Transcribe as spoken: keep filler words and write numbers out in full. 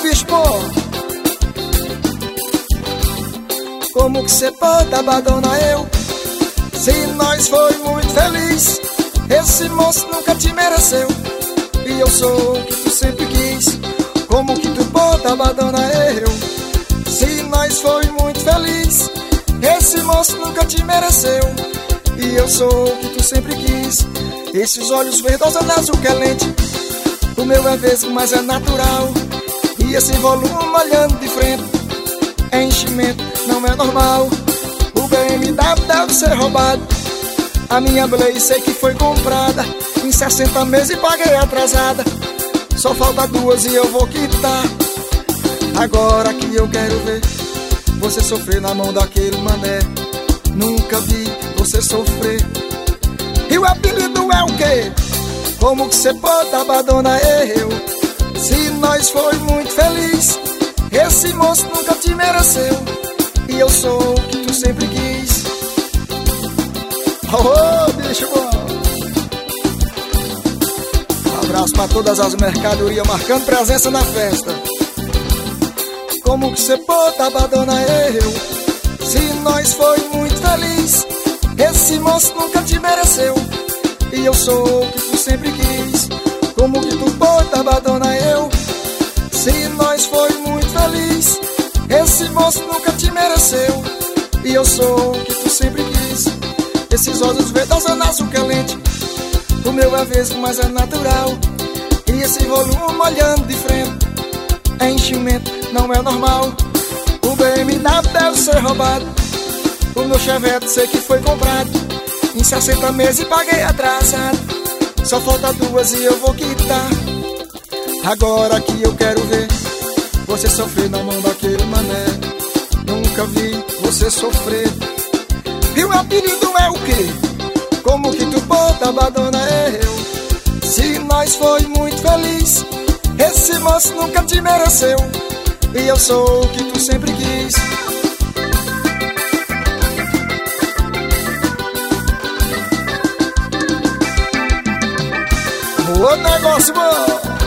bicho bom. Como que cê pode abandonar eu, se nós foi muito feliz? Esse moço nunca te mereceu, e eu sou o que tu sempre quis. Como que tu pode abandonar eu, se nós foi muito feliz? Esse moço nunca te mereceu, e eu sou o que tu sempre quis. Esses olhos verdosos azul que é lente, o meu é vesgo, mas é natural. E esse volume olhando de frente é enchimento, não é normal. O B M W deve ser roubado, a minha Blaze sei que foi comprada em sessenta meses e paguei atrasada. Só falta duas e eu vou quitar. Agora que eu quero ver você sofrer na mão daquele mané. Nunca vi você sofrer. E o apelido é o quê? Como que cê pode abandonar eu, se nós foi muito feliz? Esse moço nunca te mereceu, e eu sou o que tu sempre quis. Oh, bicho bom. Um abraço pra todas as mercadorias marcando presença na festa. Como que cê pode abandonar eu, se nós foi muito feliz? Esse moço nunca te mereceu, e eu sou o que tu sempre quis. Como que tu pode abandonar eu, se nós foi muito feliz? Esse moço nunca te mereceu, e eu sou o que tu sempre quis. Esses olhos verdosos azul que é lente, o meu é vesgo, mas é natural. E esse volume olhando de frente é enchimento, não é normal. O B M W deve ser roubado, o meu Chevette sei que foi comprado em sessenta meses e paguei atrasado. Só falta duas e eu vou quitar. Agora que eu quero ver você sofrer na mão daquele mané. Nunca vi você sofrer. E o apelido é o quê? Como que tu pode abandonar eu, se nós foi muito feliz? Esse moço nunca te mereceu, e eu sou o que tu sempre quis. O negócio bom.